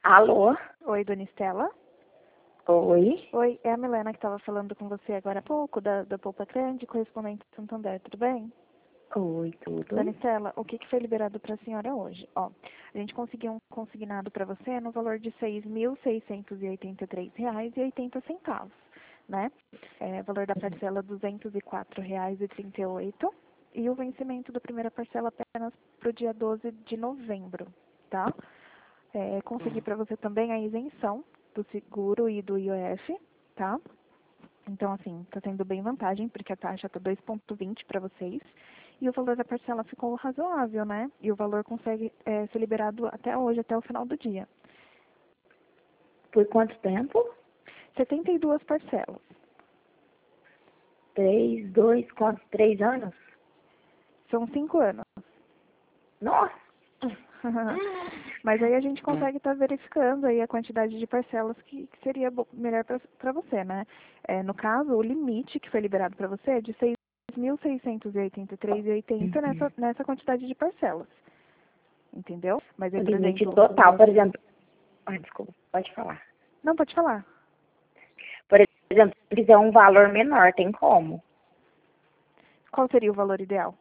Alô? Oi, dona Estela. Oi? Oi, é a Milena que estava falando com você agora há pouco, da Poupa Grande, correspondente de Santander, tudo bem? Oi, tudo? Dona Estela, o que foi liberado para a senhora hoje? Ó, a gente conseguiu um consignado para você no valor de R$ 6.683,80, né? Valor da parcela R$ 204,38 e o vencimento da primeira parcela apenas para o dia 12 de novembro, tá? Consegui para você também a isenção do seguro e do IOF, tá? Então, assim, tá tendo bem vantagem, porque a taxa tá 2,20 para vocês. E o valor da parcela ficou razoável, né? E o valor consegue ser liberado até hoje, até o final do dia. Por quanto tempo? 72 parcelas. 3, 2, quanto? 3 anos? São 5 anos. Nossa! Mas aí a gente consegue estar verificando aí a quantidade de parcelas que seria melhor para você, né? No caso, o limite que foi liberado para você é de R$ 6.683,80 nessa quantidade de parcelas. Entendeu? Mas O aí, por limite exemplo... total, por exemplo... Ah, desculpa, pode falar. Não, pode falar. Por exemplo, se quiser um valor menor, tem como? Qual seria o valor ideal?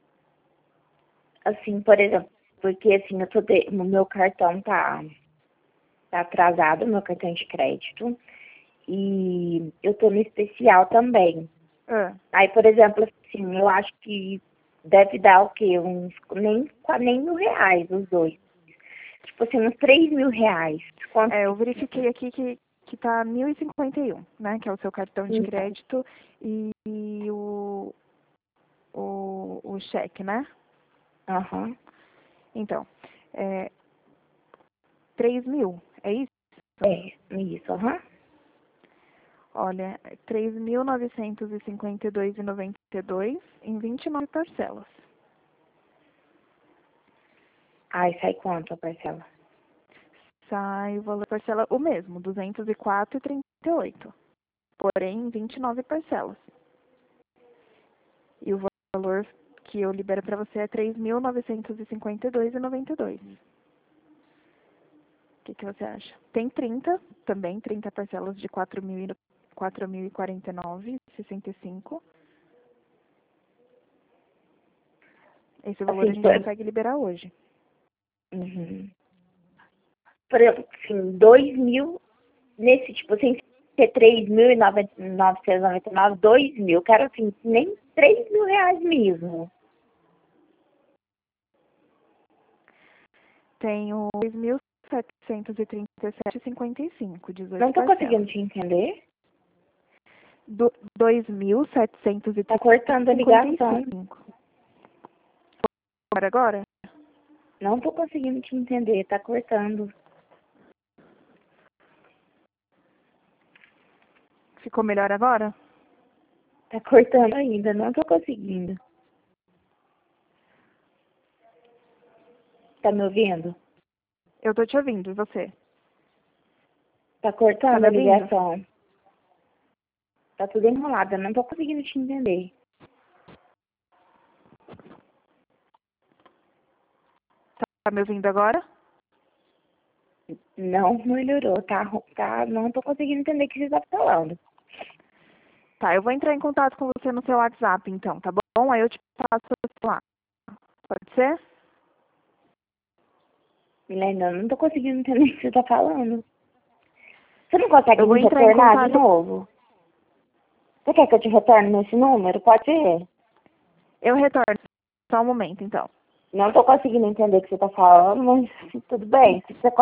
Assim, por exemplo, porque assim, o meu cartão tá atrasado, meu cartão de crédito, e eu tô no especial também. Ah, Aí, por exemplo, assim, eu acho que deve dar o quê? Nem R$ 1.000 os dois. Tipo assim, uns R$ 3.000. Quanto eu verifiquei aqui que tá 1.051, né? Que é o seu cartão de então? crédito e o cheque, né? Aham. Então, 3.000, é isso? É, isso, aham. Olha, 3.952,92 em 29 parcelas. Aí sai quanto a parcela? Sai o valor da parcela o mesmo, 204,38. Porém, em 29 parcelas. E o valor que eu libero para você é 3.952,92. O que você acha? Tem 30 também, 30 parcelas de 4.049,65. Esse valor a Assim, gente consegue liberar hoje. uhum. Por exemplo, assim, 2.000, nesse tipo, sem ser 3.999, 2.000, quero assim, nem R$ 3.000 mesmo. Tenho 2.737,55, 18 Não tô parcelas. conseguindo te entender. 2.735. Tá cortando a ligação. Agora? Não tô conseguindo te entender, tá cortando. Ficou melhor agora? Tá cortando ainda, não tô conseguindo. Tá me ouvindo? Eu tô te ouvindo, e você? Tá Tá cortando me a ouvindo? ligação. Tá tudo enrolado, eu não tô conseguindo te entender. Tá me ouvindo agora? Não melhorou, não tô conseguindo entender o que você tá falando. Tá, eu vou entrar em contato com você no seu WhatsApp, então, tá bom? Aí eu te passo lá. Pode ser? Milena, eu não tô conseguindo entender o que você tá falando. Você não consegue Eu vou me entrar em retornar de contato. novo? Você quer que eu te retorne nesse número? Pode ser. Eu retorno. Só um momento, então. Não tô conseguindo entender o que você tá falando, mas tudo bem. Se você